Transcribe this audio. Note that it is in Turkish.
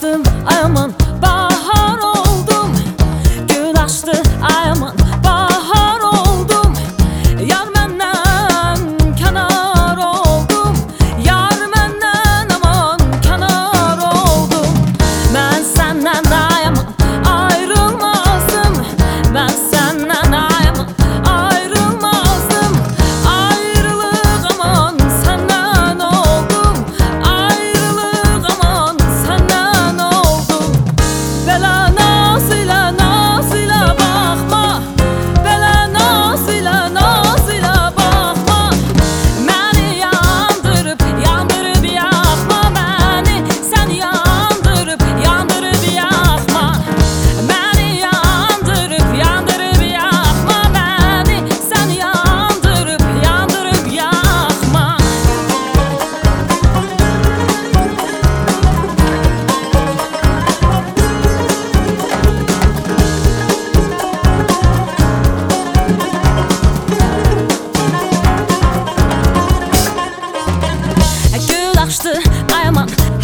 açtın ay aman bahar oldum. Gül açtı ay aman bahar oldum. Yar menden kenar oldum. Yar menden aman kenar oldum. Ben senden ay aman ayrılmazdım. Ben senden ay aman ayrılmazdım. Ayrılık aman senden oldum. Ayrılık aman senden oldum. Bela nazıyla nazıyla bakma. Bela nazıyla nazıyla bakma. Beni yandırıp yandırıp yakma. Beni sen yandırıp yandırıp yakma. Beni yandırıp yandırıp yakma. Beni sen yandırıp yandırıp yakma. Gül açtı ay aman